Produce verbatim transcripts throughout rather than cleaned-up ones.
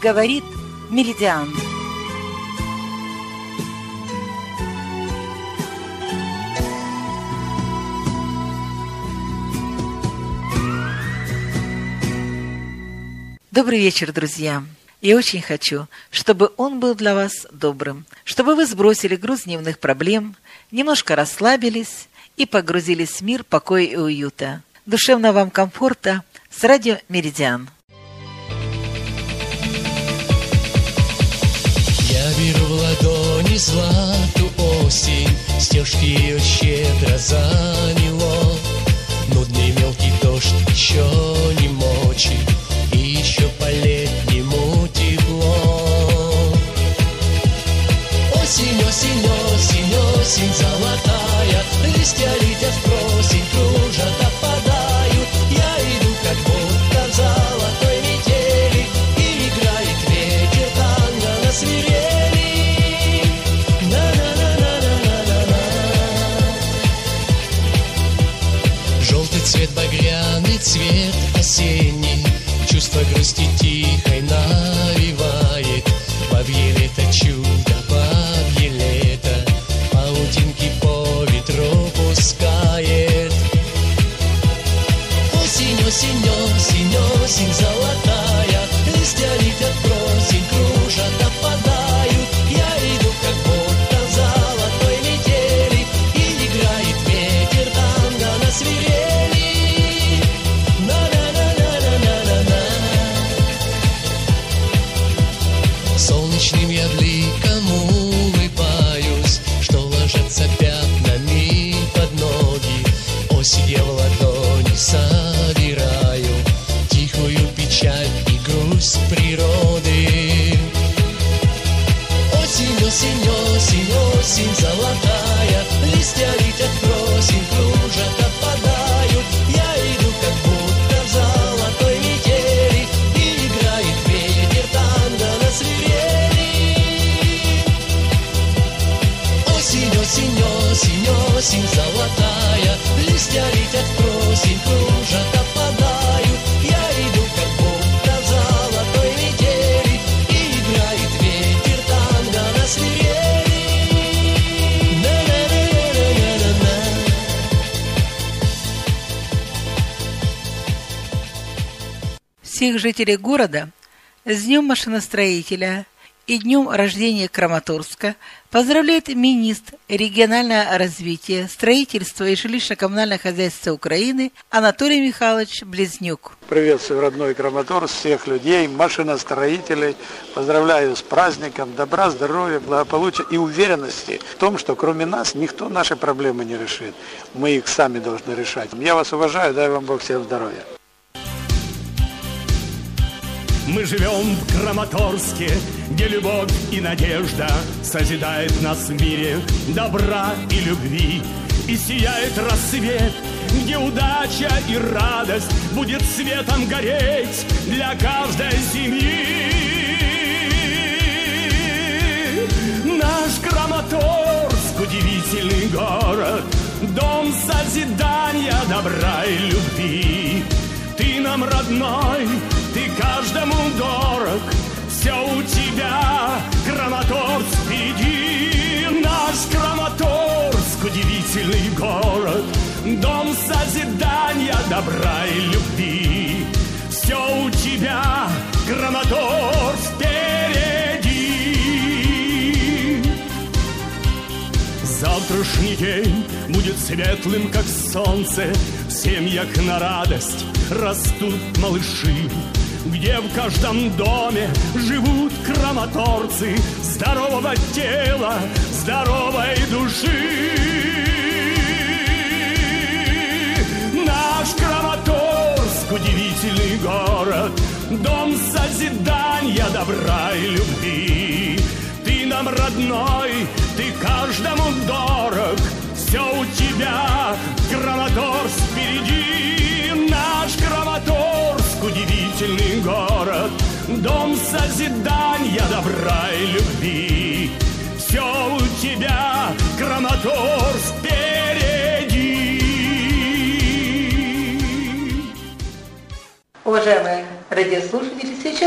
говорит Меридиан. Добрый вечер, друзья! Я очень хочу, чтобы он был для вас добрым, чтобы вы сбросили груз дневных проблем, немножко расслабились и погрузились в мир покоя и уюта. Душевного вам комфорта с радио Меридиан. Я беру в ладони злату осень, стежки ее щедро заняло. Нудный мелкий дождь еще не мочит, и еще по-летнему тепло. Осень, осень, осень, осень золотая, листья летят в просень, кружат, опадают. Я иду, как будто в золотой метели, и играет ветер танго на свирели. На-на-на-на-на-на-на. Желтый цвет, багряный цвет осенний, чувство грусти тихой навевает. Бабье лето, чудо, бабье лето, паутинки по ветру пускает. Осень, осень, осень, осень золотая, листья летят просень, кружат, опадают. Я иду, как будто в золотой метели, и играет ветер танго на свирели. Солнечным я бликом улыбаюсь, что ложатся пятнами под ноги. Осень я в ладони собираю, тихую печаль и грусть природы. Осень, осень, осень, осень золотая, листья летят просень, кружат, опадают. Я иду, как будто в золотой метели, и играет ветер танго на свирели. Осень, осень, осень, осень золотая, листья летят просень, кружат, опадают. Я иду, как будто в золотой метели, и играет ветер танго на свирели. На-на-на-на-на-на-на. Всех жителей города с Днем машиностроителя и Днем рождения Краматорска поздравляет министр регионального развития, строительства и жилищно-коммунального хозяйства Украины Анатолий Михайлович Близнюк. Приветствую родной Краматорск, всех людей, машиностроителей. Поздравляю с праздником, добра, здоровья, благополучия и уверенности в том, что кроме нас никто наши проблемы не решит. Мы их сами должны решать. Я вас уважаю, дай вам Бог всем здоровья. Мы живем в Краматорске, где любовь и надежда созидает нас в мире добра и любви. И сияет рассвет, где удача и радость будет светом гореть для каждой семьи. Наш Краматорск — удивительный город, дом созидания, добра и любви. Ты нам родной, ты каждому дорог, все у тебя, Краматорск, впереди. Наш Краматорск — удивительный город, дом созидания, добра и любви. Все у тебя, Краматорск, впереди. Завтрашний день будет светлым, как солнце, в семьях на радость растут малыши, где в каждом доме живут краматорцы здорового тела, здоровой души. Наш Краматорск — удивительный город, дом созидания, добра и любви. Ты нам родной, ты каждому дорог, все у тебя, Краматорск, впереди. Наш Краматорск — удивительный город, дом созидания, добра и любви. Все у тебя, Краматорск, впереди. Уважаемые радиослушатели, сейчас у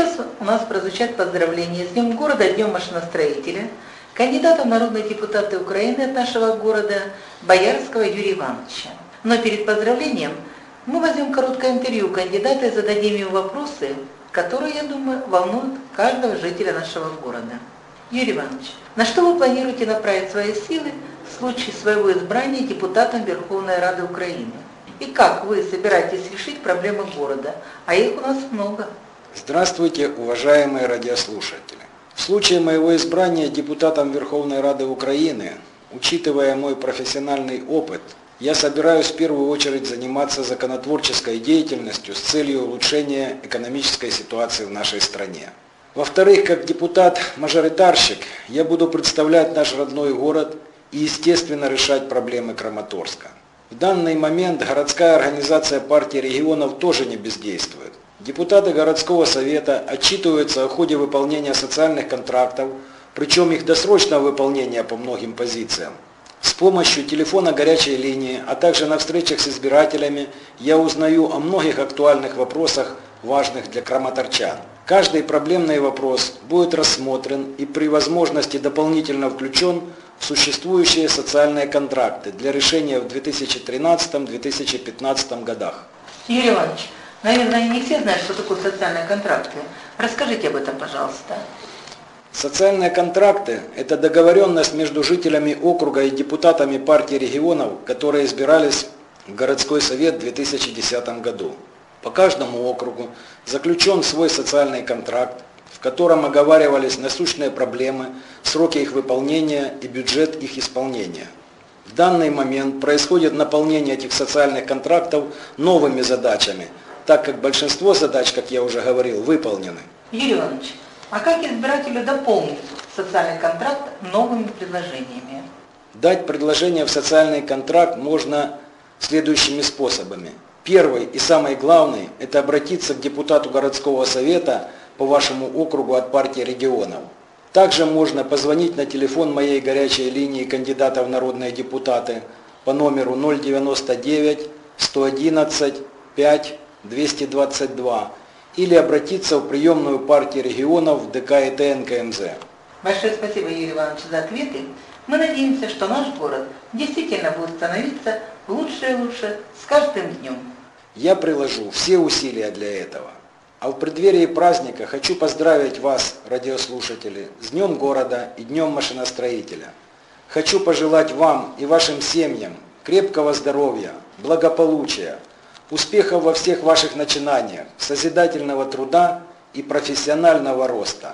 нас прозвучат поздравления с Днем города, Днем машиностроителя, кандидата в народные депутаты Украины от нашего города Боярского Юрия Ивановича. Но перед поздравлением мы возьмем короткое интервью кандидата и зададим ему вопросы, которые, я думаю, волнуют каждого жителя нашего города. Юрий Иванович, на что вы планируете направить свои силы в случае своего избрания депутатом Верховной Рады Украины? И как вы собираетесь решить проблемы города? А их у нас много. Здравствуйте, уважаемые радиослушатели. В случае моего избрания депутатом Верховной Рады Украины, учитывая мой профессиональный опыт, я собираюсь в первую очередь заниматься законотворческой деятельностью с целью улучшения экономической ситуации в нашей стране. Во-вторых, как депутат-мажоритарщик, я буду представлять наш родной город и, естественно, решать проблемы Краматорска. В данный момент городская организация партии регионов тоже не бездействует. Депутаты городского совета отчитываются о ходе выполнения социальных контрактов, причем их досрочного выполнения по многим позициям. С помощью телефона горячей линии, а также на встречах с избирателями я узнаю о многих актуальных вопросах, важных для краматорчан. Каждый проблемный вопрос будет рассмотрен и при возможности дополнительно включен в существующие социальные контракты для решения в две тысячи тринадцатом — две тысячи пятнадцатом годах. Юрий Иванович, наверное, не все знают, что такое социальные контракты. Расскажите об этом, пожалуйста. Социальные контракты – это договоренность между жителями округа и депутатами партии регионов, которые избирались в городской совет в две тысячи десятом году. По каждому округу заключен свой социальный контракт, в котором оговаривались насущные проблемы, сроки их выполнения и бюджет их исполнения. В данный момент происходит наполнение этих социальных контрактов новыми задачами, так как большинство задач, как я уже говорил, выполнены. Юрий Иванович, а как избирателю дополнить социальный контракт новыми предложениями? Дать предложение в социальный контракт можно следующими способами. Первый и самый главный – это обратиться к депутату городского совета по вашему округу от партии регионов. Также можно позвонить на телефон моей горячей линии кандидата в народные депутаты по номеру ноль девяносто девять сто одиннадцать пять двести двадцать два или обратиться в приемную партии регионов в ДК и Т Н К М З. Большое спасибо, Юрий Иванович, за ответы. Мы надеемся, что наш город действительно будет становиться лучше и лучше с каждым днем. Я приложу все усилия для этого. А в преддверии праздника хочу поздравить вас, радиослушатели, с Днем города и Днем машиностроителя. Хочу пожелать вам и вашим семьям крепкого здоровья, благополучия, успехов во всех ваших начинаниях, созидательного труда и профессионального роста.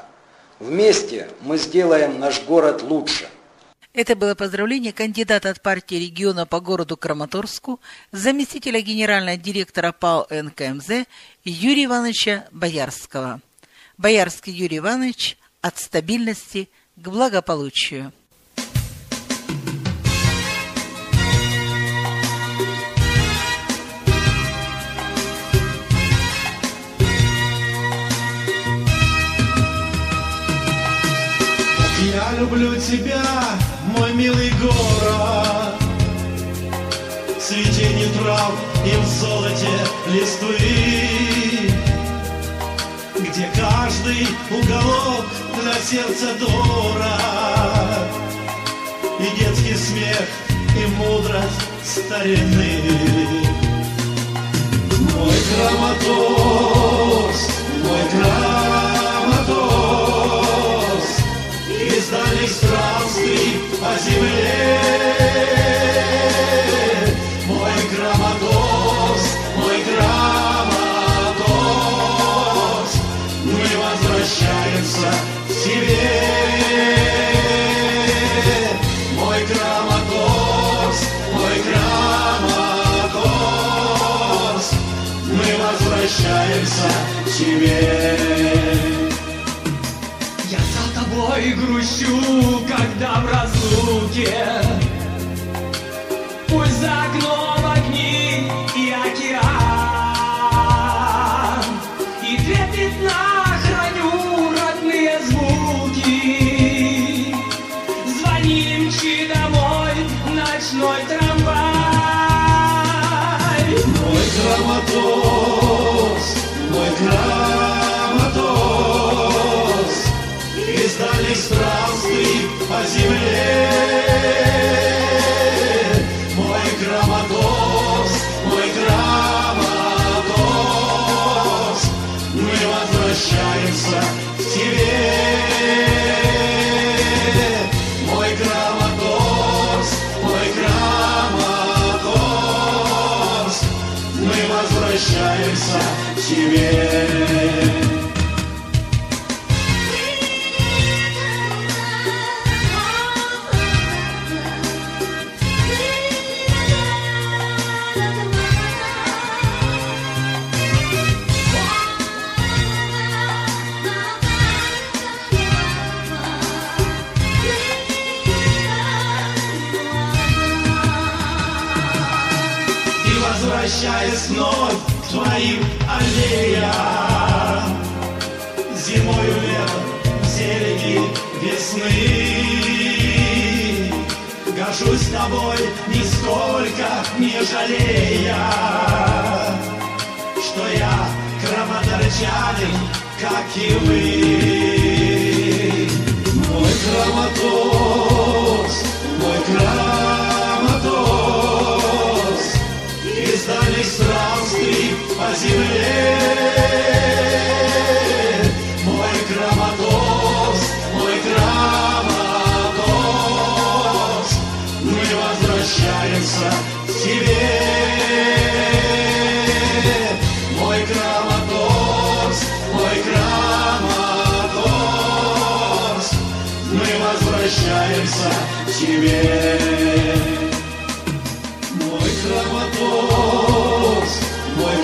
Вместе мы сделаем наш город лучше. Это было поздравление кандидата от партии региона по городу Краматорску, заместителя генерального директора ПАО Н К М З Юрия Ивановича Боярского. Боярский Юрий Иванович от стабильности к благополучию. Я люблю тебя, мой милый город, в цветении трав и в золоте листвы, где каждый уголок для сердца дорог, и детский смех, и мудрость старины. Мой Краматорск, мой Краматорск, из дальних странствий по земле. Мой Краматорск, мой Краматорск, мы возвращаемся к тебе. Мой Краматорск, мой Краматорск, мы возвращаемся к тебе. Ой, грущу, когда в разлуке, пусть за окном огни и океан, и трепетно храню родные звуки. Звони, мчи домой, ночной трамвай. Мой Краматорск, мой Краматорск, по земле. Мой Краматорск, мой Краматорск, мы возвращаемся к тебе. Мой Краматорск, мой Краматорск, мы возвращаемся к тебе. Возвращаясь вновь к твоим аллеям, зимою, летом, зелени весны, горжусь тобой нисколько не жалея, что я краматорчанин, как и вы. Мой Краматорск, мой Краматорск, из дальних странствий по земле. Мой Краматорск, мой Краматорск, мы возвращаемся к тебе. Мой Краматорск, мой Краматорск, мы возвращаемся к тебе. Мой Краматорск, мой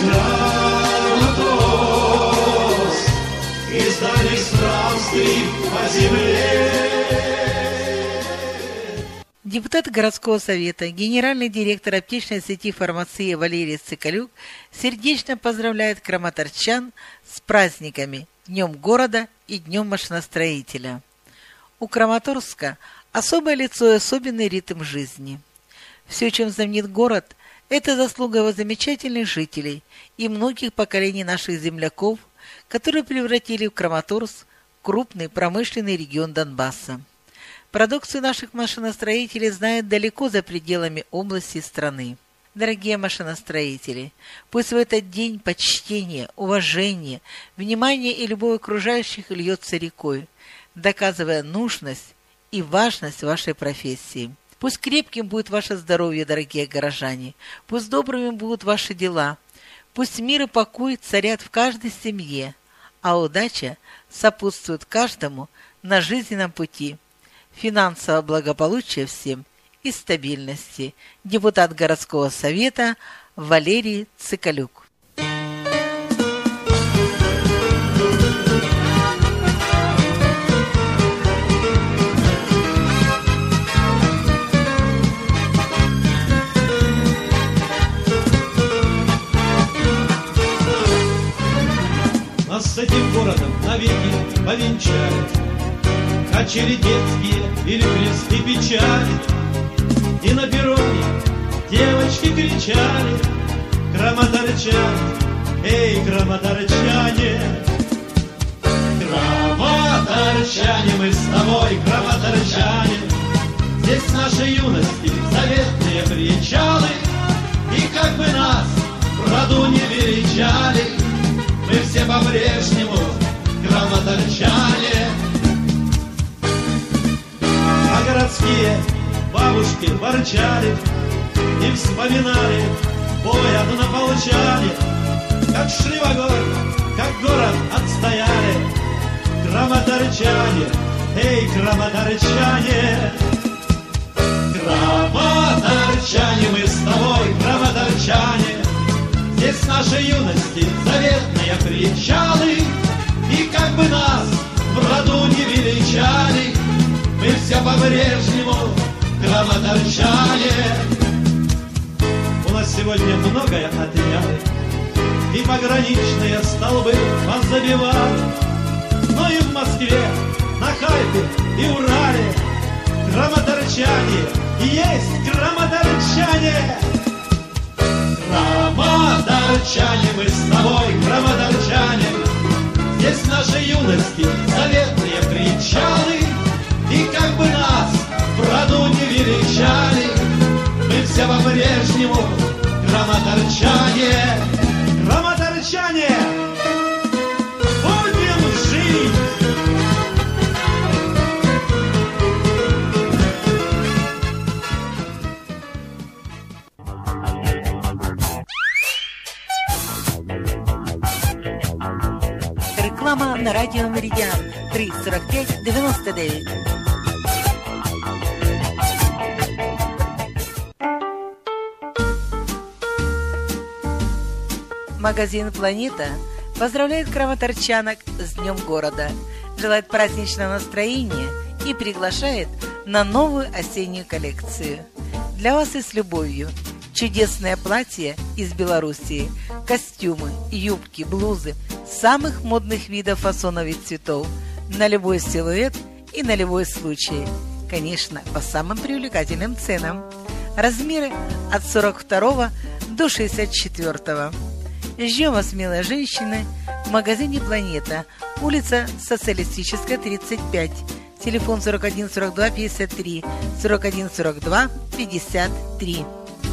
Краматорск, из дальних странствий по земле. Депутат городского совета, генеральный директор аптечной сети фармации Валерий Цикалюк сердечно поздравляет краматорчан с праздниками Днем города и Днем машиностроителя. У Краматорска особое лицо и особенный ритм жизни. Все, чем знаменит город, это заслуга его замечательных жителей и многих поколений наших земляков, которые превратили в Краматорск крупный промышленный регион Донбасса. Продукцию наших машиностроителей знают далеко за пределами области и страны. Дорогие машиностроители, пусть в этот день почтение, уважение, внимание и любовь окружающих льется рекой, доказывая нужность и важность вашей профессии. Пусть крепким будет ваше здоровье, дорогие горожане, пусть добрыми будут ваши дела, пусть мир и покой царят в каждой семье, а удача сопутствует каждому на жизненном пути. Финансового благополучия всем и стабильности. Депутат городского совета Валерий Цикалюк. Нас с этим городом навеки повенчали качели детские или крест и печали, и на перроне девочки кричали: краматорчане, эй, краматорчане. Краматорчане, мы с тобой, краматорчане, здесь в нашей юности заветные причалы, и как бы нас в роду не величали, мы все по-прежнему краматорчане. А городские бабушки ворчали и вспоминали бой однополчане, как шли в огонь, как город отстояли. Краматорчане, эй, краматорчане. Краматорчане, мы с тобой, краматорчане, здесь в нашей юности заветные причалы, и как бы нас в роду не величали, мы все по-прежнему краматорчане. У нас сегодня многое отняли, и пограничные столбы позабивали, но и в Москве, на Харькове и Урале краматорчане есть краматорчане. Краматорчане, мы с тобой, краматорчане, здесь в нашей юности заветные причалы, и как бы нас все по-прежнему. Краматорчане, краматорчане, будем жить. Реклама на радио Меридиан три сорок пять девяносто девять. Магазин «Планета» поздравляет краматорчанок с Днем города, желает праздничного настроения и приглашает на новую осеннюю коллекцию. Для вас и с любовью чудесное платье из Белоруссии, костюмы, юбки, блузы самых модных видов фасонов и цветов, на любой силуэт и на любой случай. Конечно, по самым привлекательным ценам. Размеры от сорок второго до шестьдесят четвёртого. Ждем вас, милые женщины, в магазине «Планета», улица Социалистическая, тридцать пять, телефон сорок один сорок два пятьдесят три, сорок один сорок два пятьдесят три.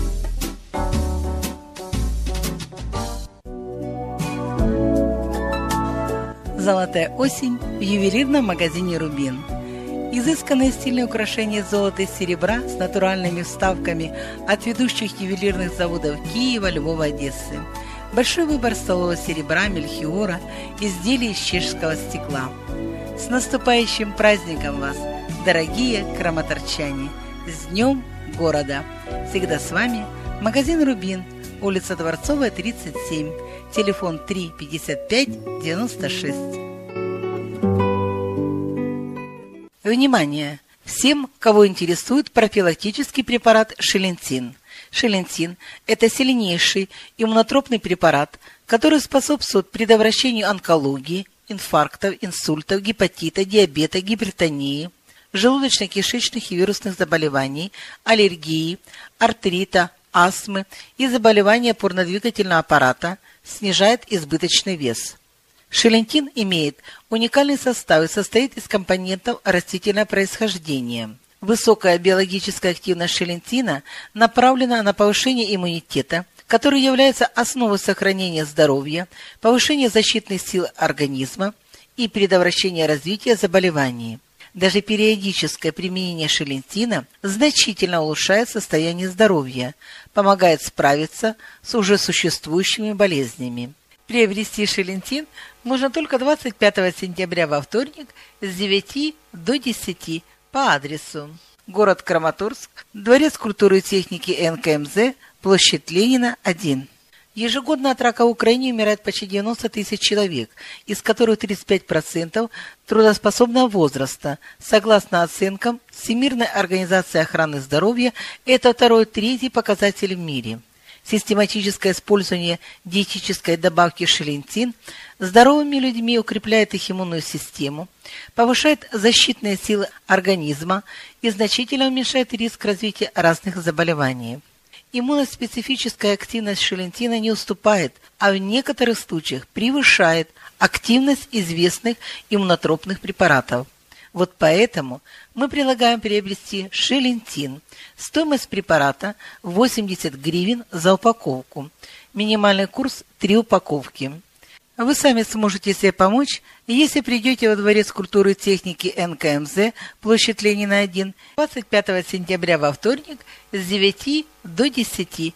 Золотая осень в ювелирном магазине «Рубин». Изысканные стильные украшения из золота и серебра с натуральными вставками от ведущих ювелирных заводов Киева, Львова, Одессы. Большой выбор столового серебра, мельхиора, изделий из чешского стекла. С наступающим праздником вас, дорогие краматорчане! С Днем города! Всегда с вами магазин «Рубин», улица Дворцовая, тридцать семь, телефон три пятьдесят пять девяносто шесть. Внимание! Всем, кого интересует профилактический препарат «Шелентин». Шелентин – это сильнейший иммунотропный препарат, который способствует предотвращению онкологии, инфарктов, инсультов, гепатита, диабета, гипертонии, желудочно-кишечных и вирусных заболеваний, аллергии, артрита, астмы и заболевания опорно-двигательного аппарата, снижает избыточный вес. Шелентин имеет уникальный состав и состоит из компонентов растительного происхождения. Высокая биологическая активность шелентина направлена на повышение иммунитета, который является основой сохранения здоровья, повышения защитных сил организма и предотвращения развития заболеваний. Даже периодическое применение шелентина значительно улучшает состояние здоровья, помогает справиться с уже существующими болезнями. Приобрести шелентин можно только двадцать пятого сентября во вторник с девяти до десяти по адресу: город Краматорск, Дворец культуры и техники эн ка эм зэ, площадь Ленина, один. Ежегодно от рака в Украине умирает почти девяносто тысяч человек, из которых тридцать пять процентов трудоспособного возраста. Согласно оценкам Всемирной организации охраны здоровья, это второй-третий показатель в мире. Систематическое использование диетической добавки шелентин здоровыми людьми укрепляет их иммунную систему, повышает защитные силы организма и значительно уменьшает риск развития разных заболеваний. Иммуноспецифическая активность шелентина не уступает, а в некоторых случаях превышает активность известных иммунотропных препаратов. Вот поэтому мы предлагаем приобрести шелентин. Стоимость препарата восемьдесят гривен за упаковку. Минимальный курс три упаковки. Вы сами сможете себе помочь, если придете во Дворец культуры и техники эн ка эм зэ, площадь Ленина, один, двадцать пятого сентября во вторник с девяти до десяти.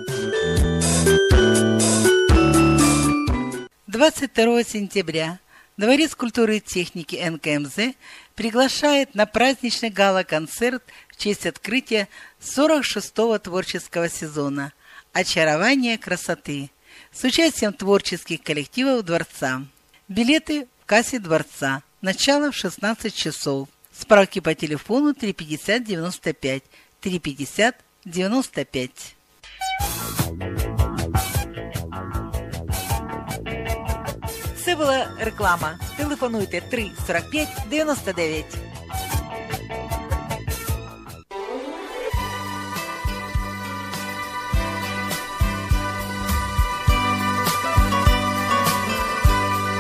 двадцать второго сентября Дворец культуры и техники эн ка эм зэ приглашает на праздничный гала-концерт в честь открытия сорок шестого творческого сезона «Очарование красоты» с участием творческих коллективов Дворца. Билеты в кассе Дворца. Начало в шестнадцать часов. Справки по телефону три пятьдесят девяносто пять, три пятьдесят девяносто пять. Це була реклама. Телефонуйте три сорок пять девяносто девять.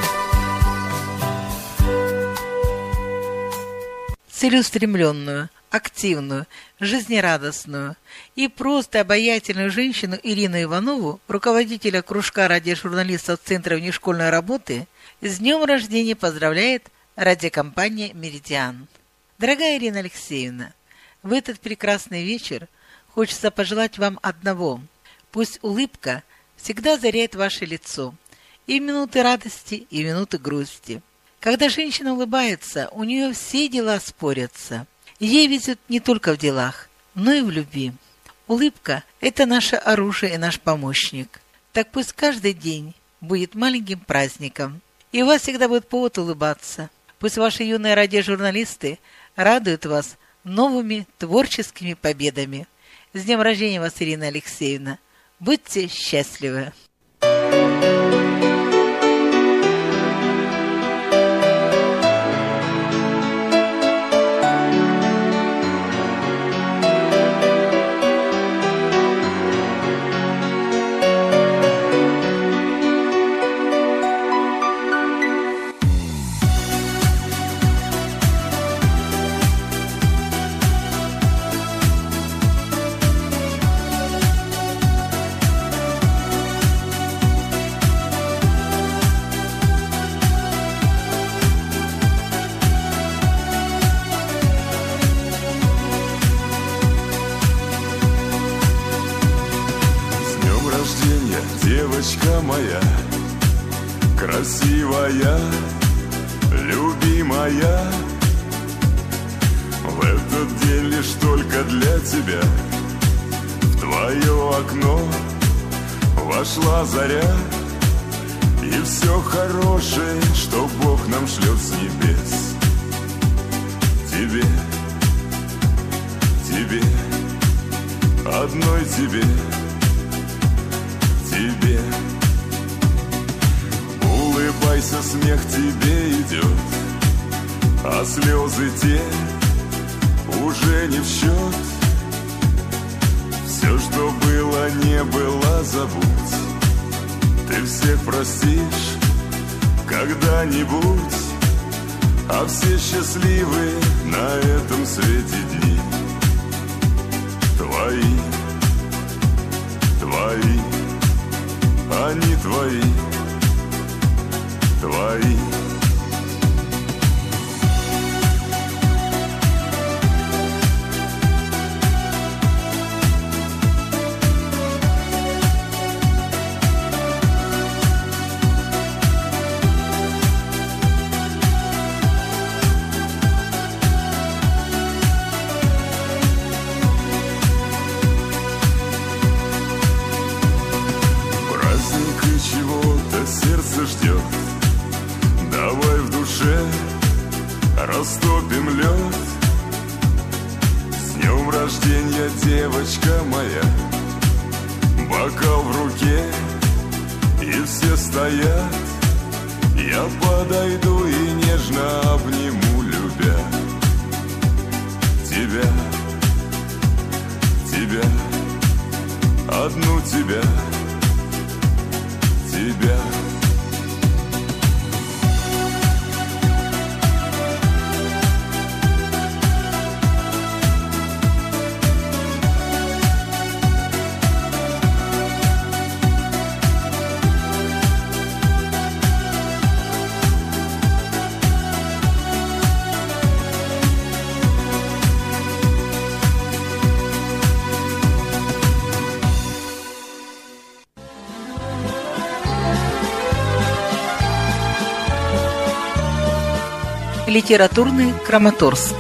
Целеустремленную, активную, жизнерадостную и просто обаятельную женщину Ирину Иванову, руководителя кружка радиожурналистов Центра внешкольной работы, с днем рождения поздравляет радиокомпания «Меридиан». Дорогая Ирина Алексеевна, в этот прекрасный вечер хочется пожелать вам одного. Пусть улыбка всегда озаряет ваше лицо, и в минуты радости, и в минуты грусти. Когда женщина улыбается, у нее все дела спорятся. Ей везет не только в делах, но и в любви. Улыбка – это наше оружие и наш помощник. Так пусть каждый день будет маленьким праздником, и у вас всегда будет повод улыбаться. Пусть ваши юные радиожурналисты радуют вас новыми творческими победами. С днем рождения вас, Ирина Алексеевна! Будьте счастливы! Девочка моя, красивая, любимая, в этот день лишь только для тебя в твое окно вошла заря, и все хорошее, что Бог нам шлет с небес, тебе, тебе, одной тебе. Тебе. Улыбайся, смех тебе идет, а слезы те уже не в счет. Все, что было, не было, забудь. Ты всех простишь когда-нибудь, а все счастливы на этом свете дни. Твои, твои, они твои, твои. Ждет. Давай в душе растопим лед. С днем рождения, девочка моя, бокал в руке, и все стоят. Я подойду и нежно обниму, любя тебя, тебя, одну тебя, тебя. Литературный Краматорск.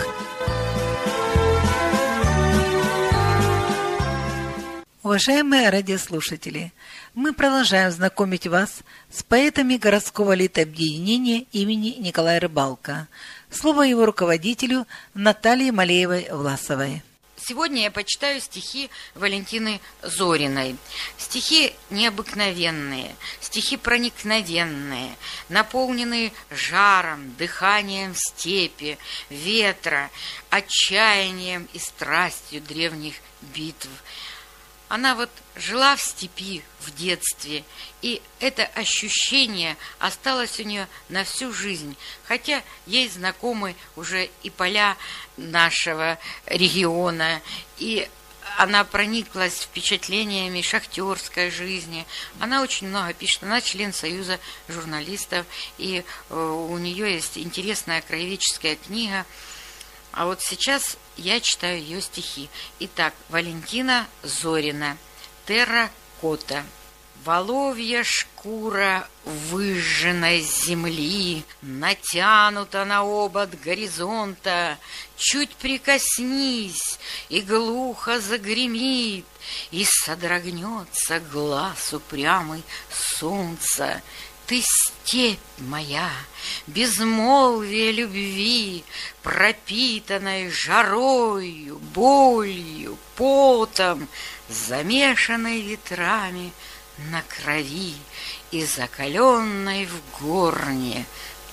Уважаемые радиослушатели, мы продолжаем знакомить вас с поэтами городского литобъединения имени Николая Рыбалка. Слово его руководителю Наталье Малеевой-Власовой. Сегодня я почитаю стихи Валентины Зориной. Стихи необыкновенные, стихи проникновенные, наполненные жаром, дыханием степи, ветра, отчаянием и страстью древних битв. Она вот жила в степи в детстве, и это ощущение осталось у нее на всю жизнь, хотя ей знакомы уже и поля нашего региона, и она прониклась впечатлениями шахтерской жизни. Она очень много пишет. Она член Союза журналистов, и у нее есть интересная краеведческая книга. А вот сейчас я читаю ее стихи. Итак, Валентина Зорина, «Терракота». Воловья шкура выжженной земли натянута на обод горизонта. Чуть прикоснись, и глухо загремит, и содрогнется глаз упрямый солнца. Ты степь моя, безмолвие любви, пропитанной жарою, болью, потом, замешанной ветрами на крови и закаленной в горне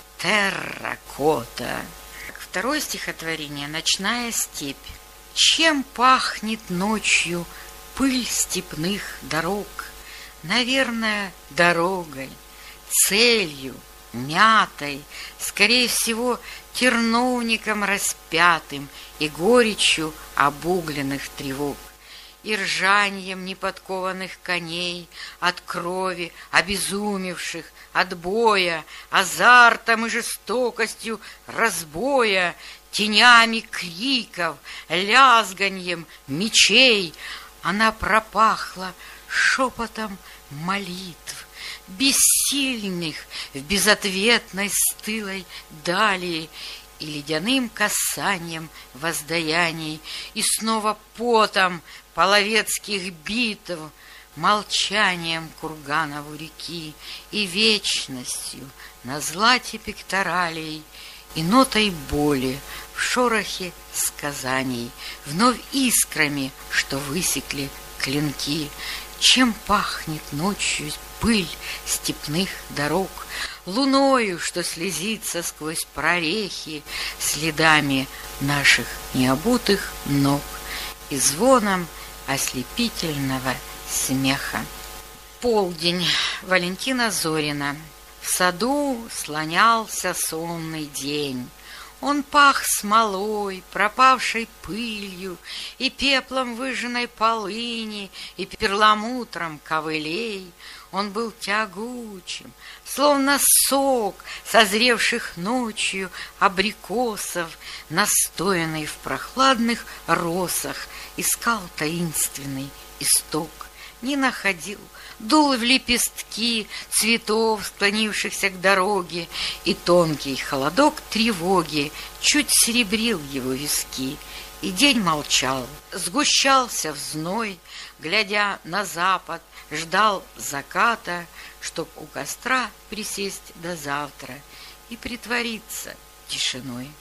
терракота. Второе стихотворение «Ночная степь». Чем пахнет ночью пыль степных дорог? Наверное, дорогой, целью, мятой, скорее всего, терновником распятым и горечью обугленных тревог, и ржаньем неподкованных коней, от крови обезумевших, от боя, азартом и жестокостью разбоя, тенями криков, лязганьем мечей. Она пропахла шепотом молитв, бессильных в безответной стылой дали, и ледяным касанием воздаяний, и снова потом половецких битв, молчанием курганов у реки, и вечностью на злате пекторалей, и нотой боли в шорохе сказаний, вновь искрами, что высекли клинки. Чем пахнет ночью пыль степных дорог, луною, что слезится сквозь прорехи, следами наших необутых ног и звоном ослепительного смеха. Полдень. Валентина Зорина. В саду слонялся сонный день. Он пах смолой, пропавшей пылью, и пеплом выжженной полыни, и перламутром ковылей. Он был тягучим, словно сок созревших ночью абрикосов, настоянный в прохладных росах, искал таинственный исток, не находил, дул в лепестки цветов, склонившихся к дороге, и тонкий холодок тревоги чуть серебрил его виски. И день молчал, сгущался в зной, глядя на запад, ждал заката, чтоб у костра присесть до завтра и притвориться тишиной.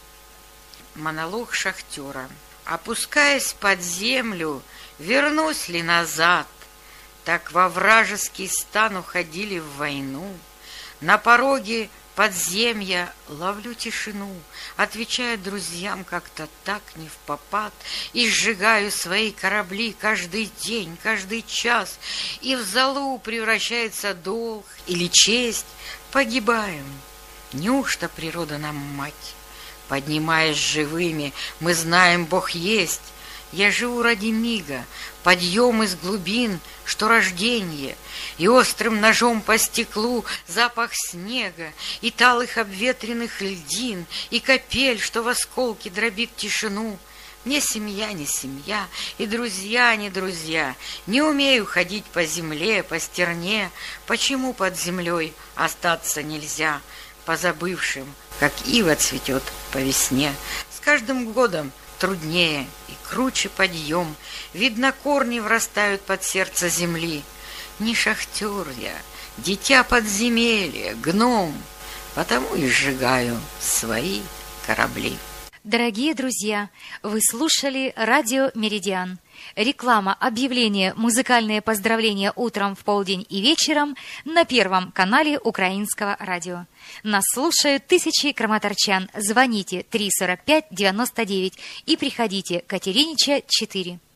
Монолог шахтера. Опускаясь под землю, вернусь ли назад? Так во вражеский стан уходили в войну. На пороге подземья ловлю тишину, отвечая друзьям как-то так невпопад, и сжигаю свои корабли каждый день, каждый час, и в золу превращается долг или честь. Погибаем. Неужто природа нам мать? Поднимаясь живыми, мы знаем, Бог есть. Я живу ради мига, подъем из глубин, что рождение, и острым ножом по стеклу запах снега, и талых обветренных льдин, и капель, что в осколке дробит тишину. Мне семья не семья, и друзья не друзья. Не умею ходить по земле, по стерне. Почему под землей остаться нельзя? Позабывшим, как ива цветет по весне. С каждым годом труднее и круче подъем. Видно, корни врастают под сердце земли. Не шахтер я, дитя подземелья, гном, потому и сжигаю свои корабли. Дорогие друзья, вы слушали радио «Меридиан». Реклама, объявления, музыкальные поздравления утром, в полдень и вечером на Первом канале Украинского радио. Нас слушают тысячи краматорчан. Звоните три сорок пять девяносто девять и приходите, Катеринича, четыре.